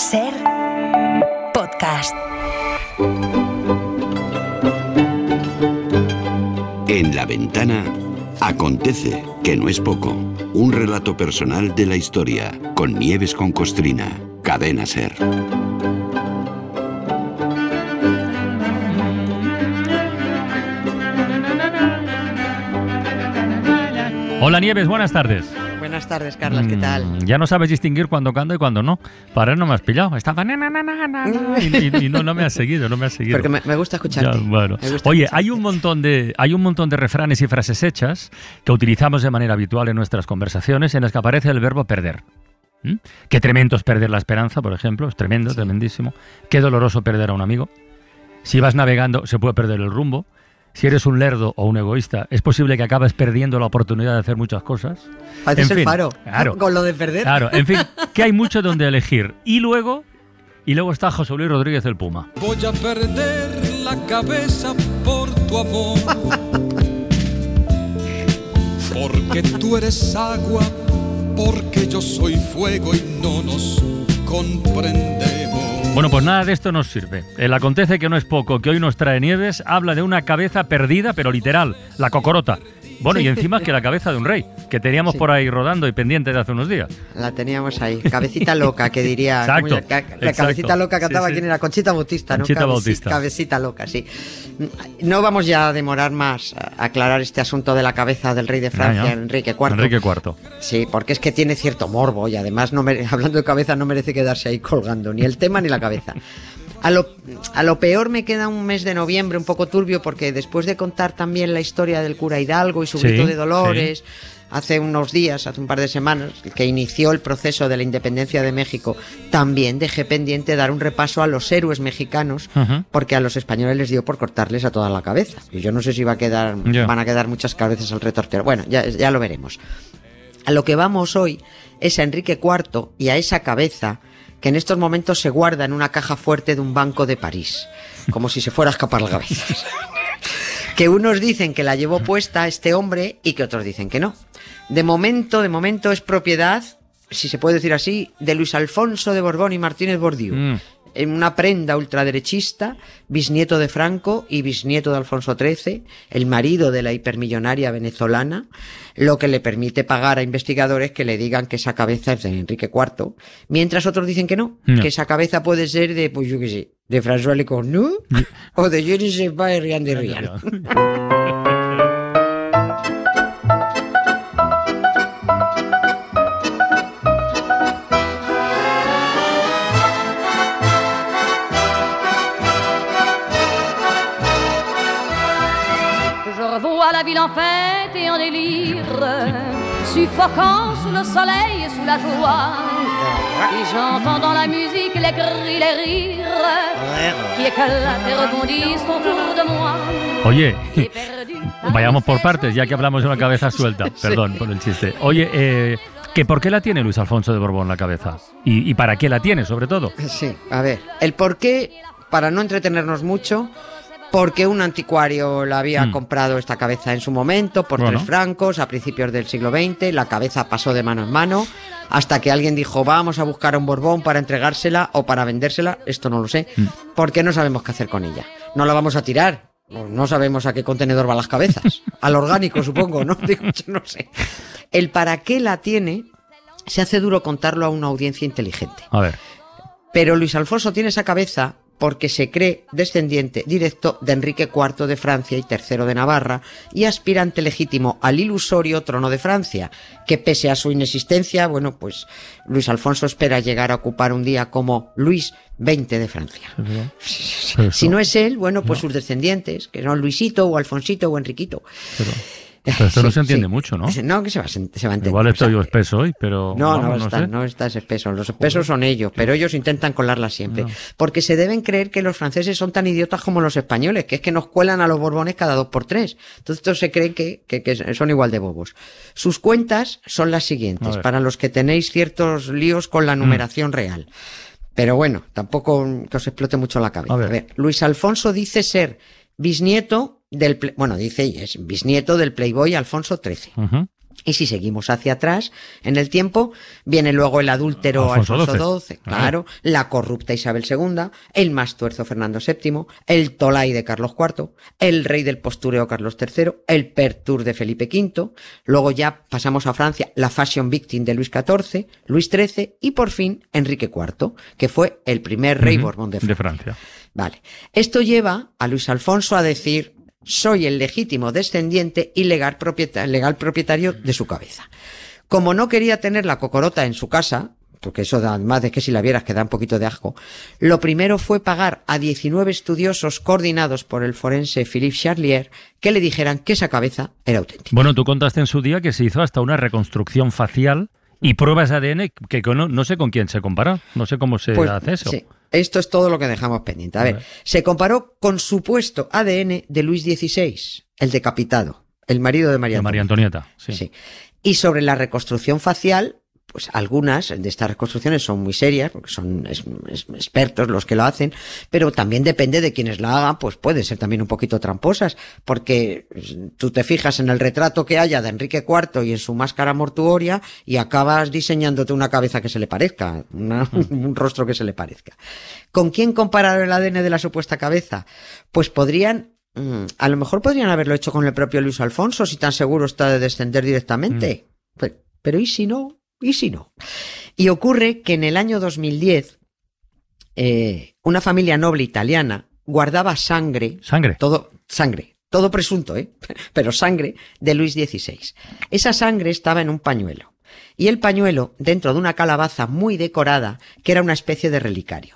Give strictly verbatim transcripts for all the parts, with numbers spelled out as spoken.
Ser podcast. En La Ventana acontece, que no es poco, un relato personal de la historia, con Nieves con Costrina, Cadena Ser. Hola Nieves, buenas tardes. Buenas tardes, Carlas, ¿qué tal? Mm, ya no sabes distinguir cuándo canto y cuándo no. Para él no me has pillado. Estaba na, na, na, na, na, y, y, y no, no me has seguido, no me has seguido. Porque me, me gusta escucharte. Ya, bueno. Me gusta Oye, escucharte. hay un montón de hay un montón de refranes y frases hechas que utilizamos de manera habitual en nuestras conversaciones en las que aparece el verbo perder. ¿Mm? Qué tremendo es perder la esperanza, por ejemplo. Es tremendo, sí. Tremendísimo. Qué doloroso perder a un amigo. Si vas navegando, se puede perder el rumbo. Si eres un lerdo o un egoísta, es posible que acabes perdiendo la oportunidad de hacer muchas cosas. Pareces En el fin, faro, claro, con lo de perder. Claro, en fin, que hay mucho donde elegir. Y luego, y luego está José Luis Rodríguez el Puma. Voy a perder la cabeza por tu amor. Porque tú eres agua, porque yo soy fuego y no nos comprendemos. Bueno, pues nada de esto nos sirve. El acontece que no es poco, que hoy nos trae Nieves, habla de una cabeza perdida, pero literal, la cocorota. Bueno, y encima que la cabeza de un rey, que teníamos sí. por ahí rodando y pendiente de hace unos días. La teníamos ahí, cabecita loca, que diría... Exacto, La, la exacto. cabecita loca cantaba, sí, sí. ¿quién era? Conchita Bautista, Conchita ¿no? Bautista. Cabecita loca, sí. No vamos ya a demorar más a aclarar este asunto de la cabeza del rey de Francia, ah, Enrique cuarto. Enrique cuarto. Sí, porque es que tiene cierto morbo y además, no mere- hablando de cabeza, no merece quedarse ahí colgando, ni el tema ni la cabeza. A lo, a lo peor me queda un mes de noviembre un poco turbio porque después de contar también la historia del cura Hidalgo y su Sí, grito de Dolores, sí. hace unos días, hace un par de semanas, que inició el proceso de la independencia de México, también dejé pendiente dar un repaso a los héroes mexicanos, Uh-huh. porque a los españoles les dio por cortarles a toda la cabeza. Y yo no sé si va a quedar, Yeah. van a quedar muchas cabezas al retortero. Bueno, ya, ya lo veremos. A lo que vamos hoy es a Enrique cuarto y a esa cabeza que en estos momentos se guarda en una caja fuerte de un banco de París, como si se fuera a escapar la cabeza. Que unos dicen que la llevó puesta este hombre y que otros dicen que no. De momento, de momento es propiedad, si se puede decir así, de Luis Alfonso de Borbón y Martínez Bordiú. Mm. En una prenda ultraderechista, bisnieto de Franco y bisnieto de Alfonso trece, el marido de la hipermillonaria venezolana, lo que le permite pagar a investigadores que le digan que esa cabeza es de Enrique cuarto, mientras otros dicen que no, No. que esa cabeza puede ser de, pues yo qué sé, de François Lecornu o de je ne sais pas, Rian de Rian. Je revois la ville en fête et en délire, suffocant sous le soleil et sous la joie. Et j'entends dans la musique les cris, les rires qui éclatent et rebondissent autour de moi. Oye, J'ai perdu vayamos por partes, ya que hablamos de una cabeza suelta. Perdón por el chiste. Oye, eh, ¿que ¿por qué la tiene Luis Alfonso de Borbón la cabeza? ¿Y, y para qué la tiene, sobre todo? Sí, a ver, el por qué, para no entretenernos mucho, porque un anticuario la había Mm. comprado esta cabeza en su momento por Bueno. tres francos a principios del siglo veinte, la cabeza pasó de mano en mano hasta que alguien dijo vamos a buscar a un Borbón para entregársela o para vendérsela, esto no lo sé, Mm. porque no sabemos qué hacer con ella. No la vamos a tirar, no no sabemos a qué contenedor van las cabezas, al orgánico supongo, ¿no? Digo, yo no sé. El para qué la tiene se hace duro contarlo a una audiencia inteligente. A ver. Pero Luis Alfonso tiene esa cabeza porque se cree descendiente directo de Enrique cuarto de Francia y tercero de Navarra y aspirante legítimo al ilusorio trono de Francia, que pese a su inexistencia, bueno, pues Luis Alfonso espera llegar a ocupar un día como Luis veinte de Francia. Pero Si eso- no es él, bueno, pues No. sus descendientes, que son Luisito o Alfonsito o Enriquito. Pero, pero esto no Sí, se entiende sí. mucho, ¿no? No, que se va, a sen- se va a entender. Igual O estoy sea, yo espeso hoy, pero... No, vamos, no, está, sé. no estás espeso. Los espesos son ellos, pero ellos intentan colarla siempre. No. Porque se deben creer que los franceses son tan idiotas como los españoles, que es que nos cuelan a los borbones cada dos por tres. Entonces estos se creen que, que, que son igual de bobos. Sus cuentas son las A siguientes, ver. para los que tenéis ciertos líos con la numeración real. Pero bueno, tampoco que os explote mucho la cabeza. A ver. A ver, Luis Alfonso dice ser bisnieto del... ple- Bueno, dice y es bisnieto del playboy Alfonso trece. Ujú. Y si seguimos hacia atrás en el tiempo, viene luego el adúltero Alfonso Alfonso doce. doce, claro, la corrupta Isabel segunda, el más tuerzo Fernando séptimo, el tolai de Carlos cuarto, el rey del postureo Carlos tercero, el pertur de Felipe quinto, luego ya pasamos a Francia, la fashion victim de Luis catorce, Luis trece y por fin Enrique cuarto, que fue el primer rey Ujú, Borbón de Francia. de Francia. Vale. Esto lleva a Luis Alfonso a decir: soy el legítimo descendiente y legal propietario, legal propietario de su cabeza. Como no quería tener la cocorota en su casa, porque eso da más de que si la vieras que da un poquito de asco, lo primero fue pagar a diecinueve estudiosos coordinados por el forense Philippe Charlier que le dijeran que esa cabeza era auténtica. Bueno, tú contaste en su día que se hizo hasta una reconstrucción facial y pruebas de A D N que no, no sé con quién se compara, no sé cómo se Pues, hace eso. sí. Esto es todo lo que dejamos pendiente. A ver, Vale. se comparó con supuesto A D N de Luis dieciséis, el decapitado, el marido de María De María Antonieta. Antonieta, sí. Sí. Y sobre la reconstrucción facial, pues algunas de estas reconstrucciones son muy serias, porque son es, es, expertos los que lo hacen, pero también depende de quienes la hagan, pues pueden ser también un poquito tramposas, porque tú te fijas en el retrato que haya de Enrique cuarto y en su máscara mortuoria y acabas diseñándote una cabeza que se le parezca, una, un rostro que se le parezca. ¿Con quién comparar el A D N de la supuesta cabeza? Pues podrían a lo mejor podrían haberlo hecho con el propio Luis Alfonso, si tan seguro está de descender directamente. Mm. Pero, pero ¿y si no? ¿Y si no? Y ocurre que en el año dos mil diez, eh, una familia noble italiana guardaba sangre. ¿Sangre? Todo, sangre. Todo presunto, ¿eh? Pero sangre de Luis dieciséis. Esa sangre estaba en un pañuelo. Y el pañuelo dentro de una calabaza muy decorada, que era una especie de relicario.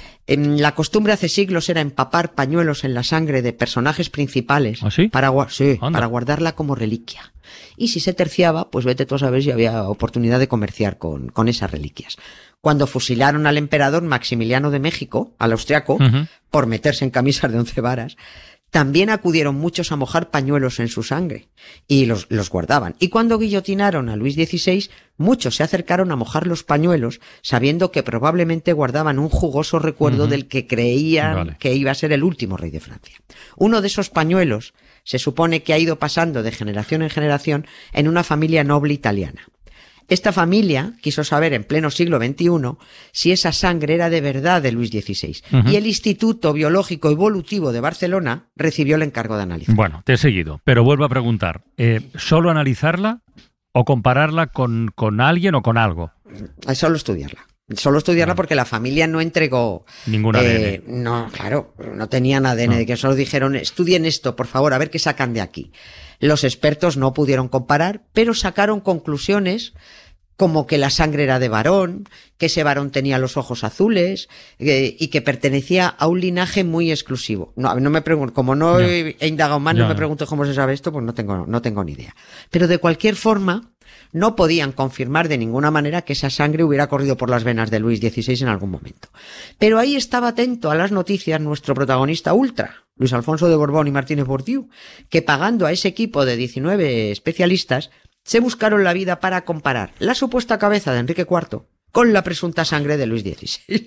La costumbre hace siglos era empapar pañuelos en la sangre de personajes principales. ¿Ah, sí? Para, sí, Anda. para guardarla como reliquia. Y si se terciaba, pues vete tú a saber si había oportunidad de comerciar con, con esas reliquias. Cuando fusilaron al emperador Maximiliano de México, al austriaco, Uh-huh. por meterse en camisas de once varas, también acudieron muchos a mojar pañuelos en su sangre y los, los guardaban. Y cuando guillotinaron a Luis dieciséis, muchos se acercaron a mojar los pañuelos sabiendo que probablemente guardaban un jugoso recuerdo Uh-huh. del que creían Vale. que iba a ser el último rey de Francia. Uno de esos pañuelos se supone que ha ido pasando de generación en generación en una familia noble italiana. Esta familia quiso saber en pleno siglo veintiuno si esa sangre era de verdad de Luis dieciséis. Uh-huh. Y el Instituto Biológico Evolutivo de Barcelona recibió el encargo de analizar. Bueno, te he seguido, pero vuelvo a preguntar. Eh, ¿Solo analizarla o compararla con, con alguien o con algo? Es solo estudiarla. Solo estudiarla porque la familia no entregó Ningún A D N. No, claro, no tenían A D N, No. de que solo dijeron, estudien esto, por favor, a ver qué sacan de aquí. Los expertos no pudieron comparar, pero sacaron conclusiones como que la sangre era de varón, que ese varón tenía los ojos azules eh, y que pertenecía a un linaje muy exclusivo. No, no me pregunto, como no Ya. he, he indagado más, no Ya. me pregunto cómo se sabe esto, pues no tengo, no tengo ni idea. Pero de cualquier forma, no podían confirmar de ninguna manera que esa sangre hubiera corrido por las venas de Luis dieciséis en algún momento. Pero ahí estaba atento a las noticias nuestro protagonista ultra, Luis Alfonso de Borbón y Martínez Bourdieu, que pagando a ese equipo de diecinueve especialistas, se buscaron la vida para comparar la supuesta cabeza de Enrique cuarto con la presunta sangre de Luis dieciséis.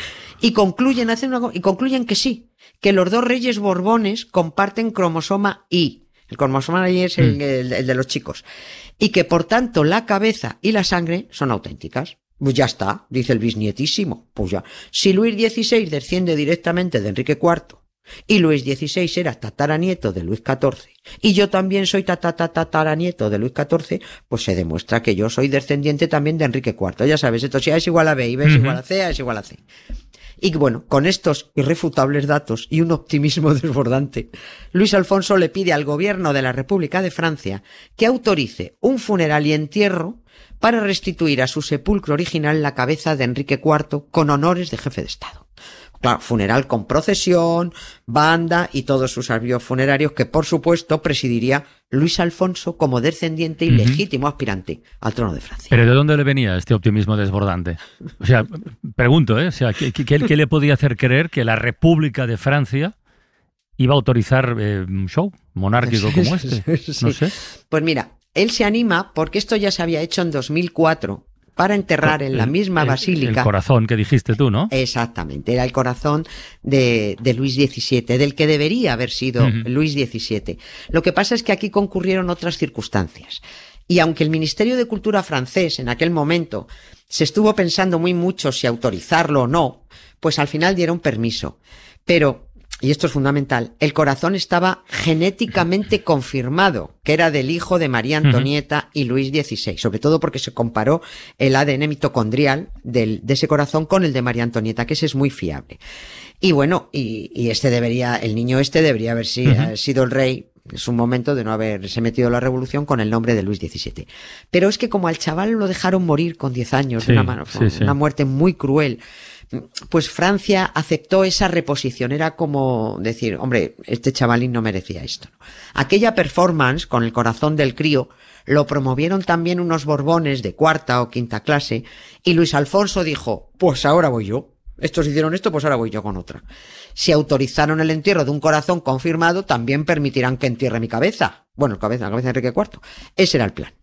y concluyen, hacen una, y concluyen que sí, que los dos reyes borbones comparten cromosoma Y. El cromosoma Y es el, el, el de los chicos. Y que por tanto la cabeza y la sangre son auténticas. Pues ya está, dice el bisnietísimo. Pues ya. Si Luis dieciséis desciende directamente de Enrique cuarto y Luis dieciséis era tataranieto de Luis catorce y yo también soy tataranieto de Luis catorce, pues se demuestra que yo soy descendiente también de Enrique cuarto. Ya sabes, esto si A es igual a B y B es Uh-huh. igual a C, A es igual a C. Y bueno, con estos irrefutables datos y un optimismo desbordante, Luis Alfonso le pide al gobierno de la República de Francia que autorice un funeral y entierro para restituir a su sepulcro original la cabeza de Enrique cuarto con honores de jefe de Estado. Claro, funeral con procesión, banda y todos sus servicios funerarios que, por supuesto, presidiría Luis Alfonso como descendiente y Ujú. legítimo aspirante al trono de Francia. ¿Pero de dónde le venía este optimismo desbordante? O sea, pregunto, ¿eh? O sea, ¿qué, qué, qué le podía hacer creer que la República de Francia iba a autorizar eh, un show monárquico como este? Sí. No sé. Pues mira, él se anima porque esto ya se había hecho en dos mil cuatro para enterrar en la El- misma el- basílica. El corazón que dijiste tú, ¿no? Exactamente, era el corazón de, de Luis diecisiete, del que debería haber sido Ujú. Luis diecisiete. Lo que pasa es que aquí concurrieron otras circunstancias. Y aunque el Ministerio de Cultura francés en aquel momento se estuvo pensando muy mucho si autorizarlo o no, pues al final dieron permiso. Pero, y esto es fundamental, el corazón estaba genéticamente confirmado, que era del hijo de María Antonieta y Luis dieciséis, sobre todo porque se comparó el A D N mitocondrial del, de ese corazón con el de María Antonieta, que ese es muy fiable. Y bueno, y, y este debería, el niño este debería haber si, uh-huh. sido el rey. Es un momento de no haberse metido en la revolución con el nombre de Luis diecisiete. Pero es que como al chaval lo dejaron morir con diez años, sí, de una, mano, sí, sí. una muerte muy cruel, pues Francia aceptó esa reposición. Era como decir, hombre, este chavalín no merecía esto. Aquella performance con el corazón del crío lo promovieron también unos borbones de cuarta o quinta clase y Luis Alfonso dijo, pues ahora voy yo. Estos hicieron esto, pues ahora voy yo con otra. Si autorizaron el entierro de un corazón confirmado, también permitirán que entierre mi cabeza. Bueno, cabeza, la cabeza de Enrique cuarto. Ese era el plan.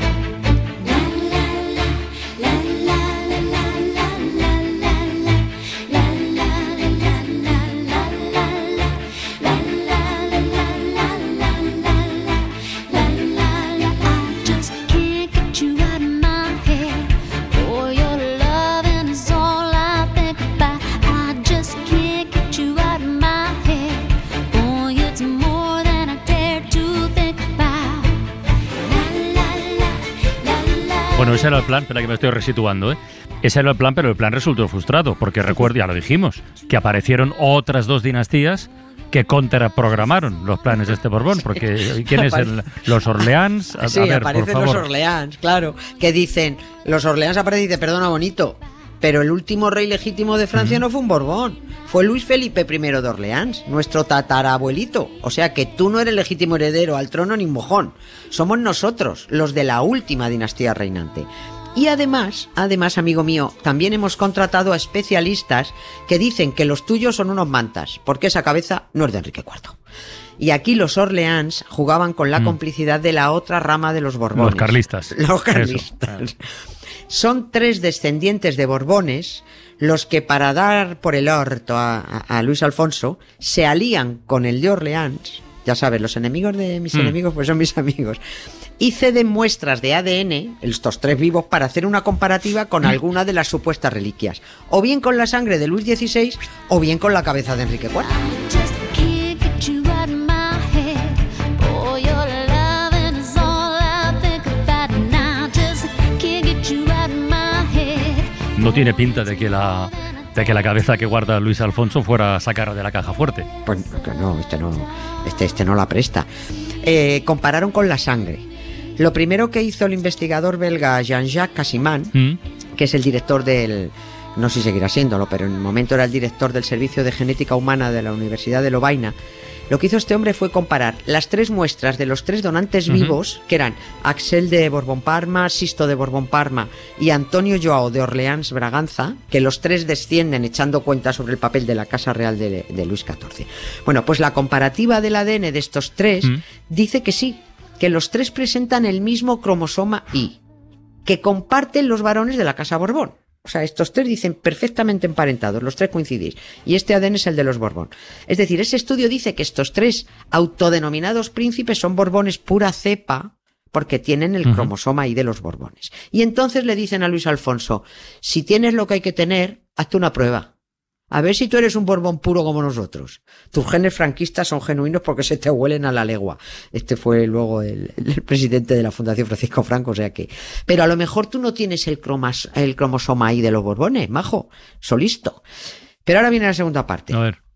Bueno, ese era el plan, espera que me estoy resituando, ¿eh? Ese era el plan, pero el plan resultó frustrado, porque recuerdo, ya lo dijimos, que aparecieron otras dos dinastías que contraprogramaron los planes de este Borbón, porque ¿quién es el, los Orleans? A, sí, a ver, aparecen por favor. los Orleans, claro, que dicen, los Orleans aparecen y dicen, perdona, bonito, pero el último rey legítimo de Francia uh-huh. no fue un Borbón, fue Luis Felipe primero de Orleans, nuestro tatarabuelito. O sea que tú no eres legítimo heredero al trono ni un mojón. Somos nosotros, los de la última dinastía reinante. Y además, además, amigo mío, también hemos contratado a especialistas que dicen que los tuyos son unos mantas, porque esa cabeza no es de Enrique cuarto. Y aquí los Orleans jugaban con la mm. complicidad de la otra rama de los Borbones. Los carlistas. Los carlistas. Eso. Son tres descendientes de Borbones los que para dar por el orto a, a, a Luis Alfonso se alían con el de Orleans. Ya sabes, los enemigos de mis mm. enemigos pues son mis amigos. Y ceden muestras de A D N, estos tres vivos, para hacer una comparativa con alguna de las supuestas reliquias. O bien con la sangre de Luis dieciséis, o bien con la cabeza de Enrique cuarto. No tiene pinta de que la de que la cabeza que guarda Luis Alfonso fuera a sacar de la caja fuerte. Pues no, este no, este, este no la presta. Eh, compararon con la sangre. Lo primero que hizo el investigador belga Jean-Jacques Casimán, ¿Mm? que es el director del, no sé si seguirá siéndolo, pero en el momento era el director del Servicio de Genética Humana de la Universidad de Lovaina, lo que hizo este hombre fue comparar las tres muestras de los tres donantes uh-huh. vivos, que eran Axel de Borbón-Parma, Sisto de Borbón-Parma y Antonio Joao de Orleans-Braganza, que los tres descienden echando cuenta sobre el papel de la Casa Real de, de Luis catorce. Bueno, pues la comparativa del A D N de estos tres uh-huh. dice que sí, que los tres presentan el mismo cromosoma Y, que comparten los varones de la Casa Borbón. O sea, estos tres dicen perfectamente emparentados, los tres coincidís. Y este A D N es el de los Borbón. Es decir, ese estudio dice que estos tres autodenominados príncipes son Borbones pura cepa, porque tienen el uh-huh. cromosoma Y de los Borbones. Y entonces le dicen a Luis Alfonso, si tienes lo que hay que tener, hazte una prueba. A ver si tú eres un Borbón puro como nosotros. Tus genes franquistas son genuinos porque se te huelen a la legua. Este fue luego el, el presidente de la Fundación Francisco Franco, o sea que... Pero a lo mejor tú no tienes el, cromas, el cromosoma Y de los Borbones, majo, solisto. Pero ahora viene la segunda parte. A ver.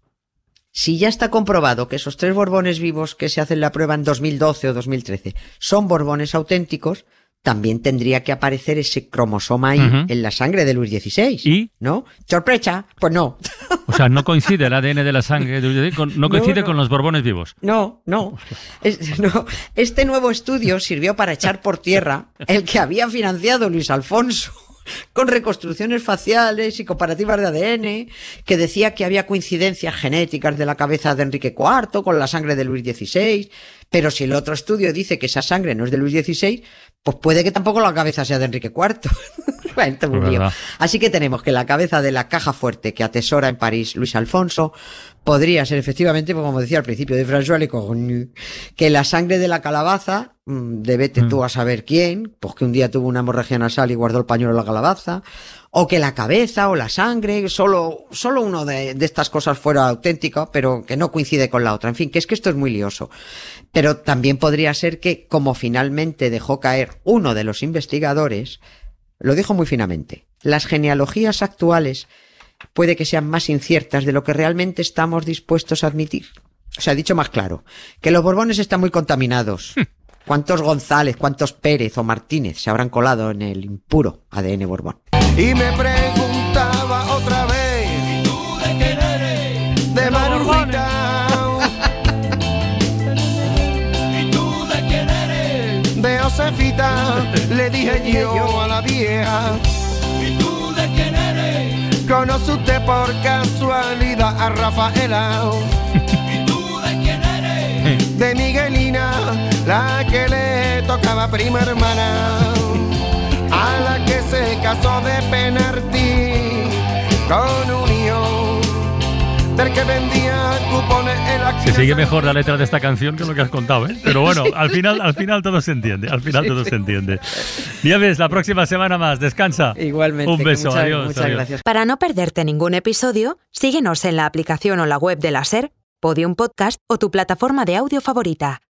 Si ya está comprobado que esos tres Borbones vivos que se hacen la prueba en dos mil doce o dos mil trece son Borbones auténticos, también tendría que aparecer ese cromosoma Y uh-huh. en la sangre de Luis dieciséis. ¿Y? ¿No? ¿Sorpresa? Pues no. O sea, no coincide el A D N de la sangre de Luis dieciséis, con, no coincide no, no. con los Borbones vivos. No, no. Es, no. Este nuevo estudio sirvió para echar por tierra el que había financiado Luis Alfonso con reconstrucciones faciales y comparativas de A D N, que decía que había coincidencias genéticas de la cabeza de Enrique cuarto con la sangre de Luis dieciséis. Pero si el otro estudio dice que esa sangre no es de Luis dieciséis, pues puede que tampoco la cabeza sea de Enrique cuarto. Bueno, esto es un lío. Así que tenemos que la cabeza de la caja fuerte que atesora en París Luis Alfonso podría ser efectivamente, como decía al principio, de François Le Cornu, que la sangre de la calabaza, de vete tú a saber quién, pues que un día tuvo una hemorragia nasal y guardó el pañuelo en la calabaza, o que la cabeza o la sangre, solo, solo uno de, de estas cosas fuera auténtico, pero que no coincide con la otra. En fin, que es que esto es muy lioso. Pero también podría ser que, como finalmente dejó caer uno de los investigadores, lo dijo muy finamente, las genealogías actuales puede que sean más inciertas de lo que realmente estamos dispuestos a admitir. O sea, dicho más claro, que los Borbones están muy contaminados. ¿Cuántos González, cuántos Pérez o Martínez se habrán colado en el impuro A D N Borbón? Y me preguntaba otra vez, ¿y tú de quién eres? De Marujita. ¿Y tú de quién eres? De Josefita, le dije yo a la vieja. ¿Y tú de quién eres? ¿Conoce usted por casualidad a Rafaela? ¿Y tú de quién eres? De Miguelina, la que le tocaba prima hermana, a la que se casó de penalti con unión, del que vendía cupones en la... Se sigue mejor la letra de esta canción que lo que has contado, ¿eh? Pero bueno, al final, al final todo se entiende, al final sí, todo sí. se entiende. Nieves, la próxima semana más, descansa. Igualmente. Un beso, muchas, adiós. Muchas adiós. gracias. Para no perderte ningún episodio, síguenos en la aplicación o la web de la SER, Podium Podcast o tu plataforma de audio favorita.